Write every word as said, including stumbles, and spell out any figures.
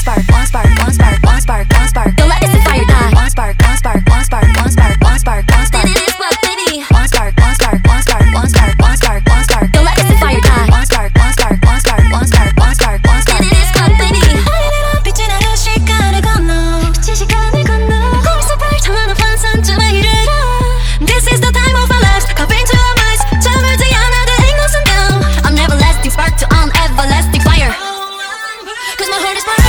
spark, one spark, one spark, one spark, one spark. Don't let this fire die. One spark, one spark, one spark, one spark, one spark, one spark. It is what, baby. One spark, one spark, one spark, one spark, one spark, one spark. Don't let this fire die. One spark, one spark, one spark, one spark, one spark, one spark. It is what, baby. 빛이 나를 시간을 건너, 빛이 시간을 건너. 거기서 발전하는 환상쯤에 이르러. This is the time of our lives. Come into our minds. 잠을지 않아도 ain't no sundown. I'm never lasting spark to on everlasting fire. Cause my heart is burning.